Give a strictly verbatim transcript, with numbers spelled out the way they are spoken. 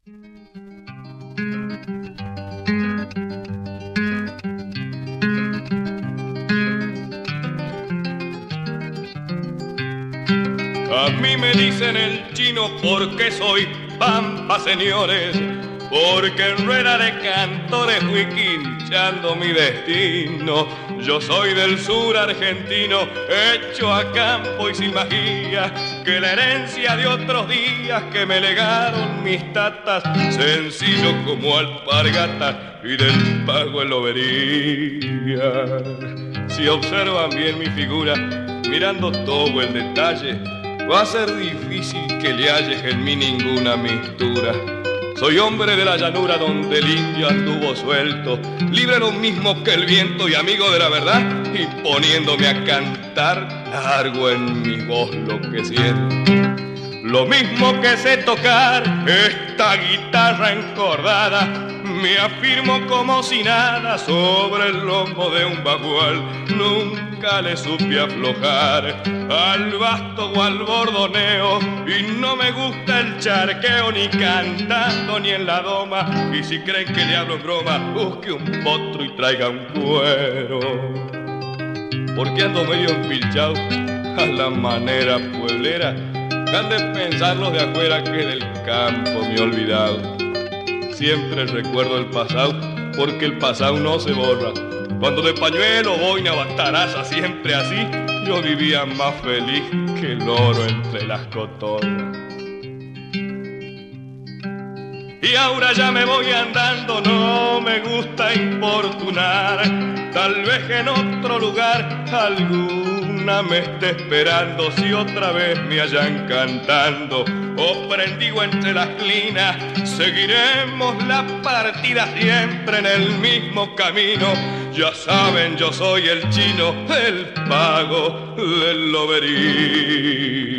A mí me dicen el chino porque soy pampa, señores, porque en rueda de cantores fui quinchando mi destino. Yo soy del sur argentino, hecho a campo y sin magia, que la herencia de otros días que me legaron mis tatas, sencillo como alpargatas y del pago en lobería. Si observan bien mi figura, mirando todo el detalle, va a ser difícil que le halles en mí ninguna mistura. Soy hombre de la llanura donde el indio anduvo suelto, libre lo mismo que el viento y amigo de la verdad, y poniéndome a cantar, largo en mi voz lo que siento. Lo mismo que sé tocar esta guitarra encordada, me afirmo como si nada sobre el lomo de un bagual. Nunca le supe aflojar al basto o al bordoneo, y no me gusta el charqueo ni cantando ni en la doma. Y si creen que le hablo en broma, busque un potro y traiga un cuero, porque ando medio empilchado a la manera pueblera. Han de pensar los de afuera que del campo me he olvidado. Siempre recuerdo el pasado, porque el pasado no se borra. Cuando de pañuelo, boina, bataraza, siempre así, yo vivía más feliz que el oro entre las cotorras. Y ahora ya me voy andando, no me gusta importunar. Tal vez en otro lugar alguna me esté esperando, si otra vez me hallan cantando o prendido entre las clinas. Seguiremos la partida siempre en el mismo camino. Ya saben, yo soy el chino, el pago del lobería.